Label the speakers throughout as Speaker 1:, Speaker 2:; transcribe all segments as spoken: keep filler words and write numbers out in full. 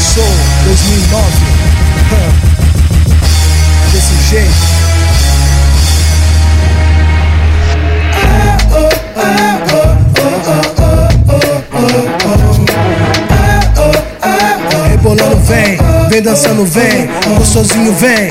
Speaker 1: Soul dois mil e nove. Desse jeito. Rebolando vem, vem dançando vem, gostosinho vem.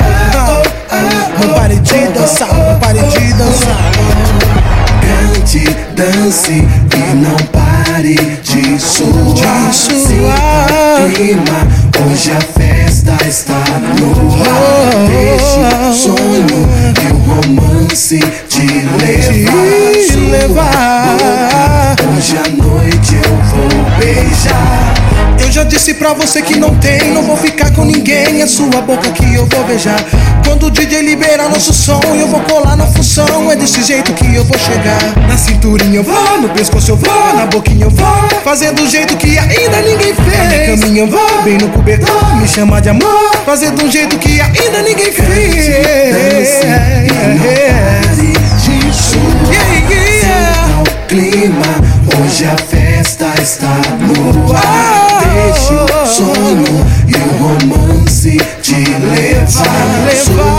Speaker 1: Não pare de dançar, não pare de dançar.
Speaker 2: Cante, dance e não pare de suar. Sinta o clima, hoje a festa está no ar. Deixe o sonho e o romance te levar.
Speaker 1: Te levar.
Speaker 2: Hoje à noite eu vou beijar.
Speaker 1: Eu já disse pra você que não tem, não vou ficar com ninguém. É sua boca que eu vou beijar. Quando o D J liberar nosso som, eu vou colar na função. É desse jeito que eu vou chegar. Na cinturinha eu vou, no pescoço eu vou, na boquinha eu vou, fazendo um jeito que ainda ninguém fez. Na caminha eu vou, bem no cobertor, me chama de amor, fazendo um jeito que ainda ninguém fez.
Speaker 2: Dance e não pare de suar.
Speaker 1: Yeah, yeah.
Speaker 2: Sinta o clima, hoje a festa está no ar. Deixe o sonho e o romance te levar. Sua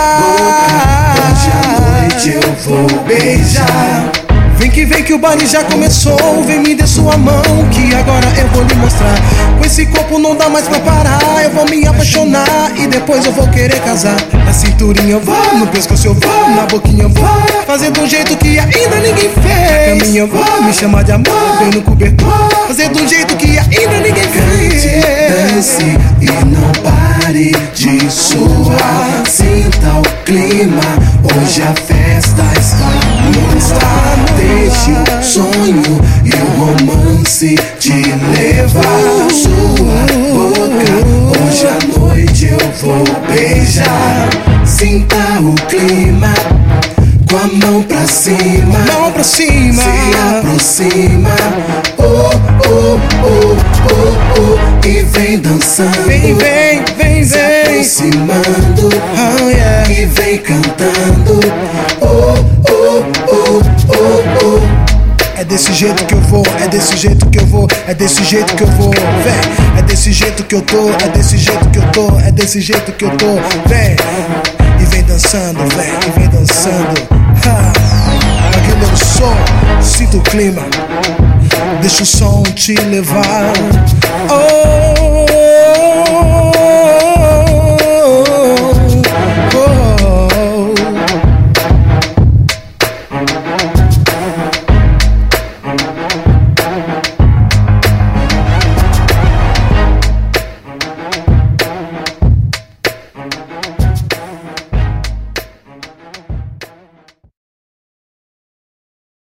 Speaker 2: boca, hoje à noite eu vou beijar.
Speaker 1: Vem que vem que o baile já começou. Vem me dê sua mão que agora eu vou lhe mostrar. Com esse corpo não dá mais pra parar. Eu vou me apaixonar e depois eu vou querer casar. Na cinturinha eu vou, no pescoço eu vou, na boquinha eu vou, fazendo um jeito que ainda ninguém fez. Na caminha eu vou, me chamar de amor, vem no cobertor, fazendo um jeito que ainda ninguém fez.
Speaker 2: Cante, dance e não pare de suar. Sinta o clima, hoje a festa está no ar. Deixe o sonho e o romance te levar. Sua boca, hoje à noite eu vou beijar. Sinta o clima, com a mão pra cima,
Speaker 1: mão pra cima,
Speaker 2: se aproxima. Oh, oh, oh, oh, oh. E vem dançando,
Speaker 1: vem, vem, vem,
Speaker 2: se
Speaker 1: vem,
Speaker 2: aproximando,
Speaker 1: oh, yeah.
Speaker 2: E vem cantando. Oh, oh, oh, oh, oh.
Speaker 1: É desse jeito que eu vou, é desse jeito que eu vou, é desse jeito que eu vou, vem. É desse jeito que eu tô, é desse jeito que eu tô, é desse jeito que eu tô, vem. E vem dançando, vem, e vem dançando. Ha. Aquele som, sinta o clima, deixa o som te levar. Oh.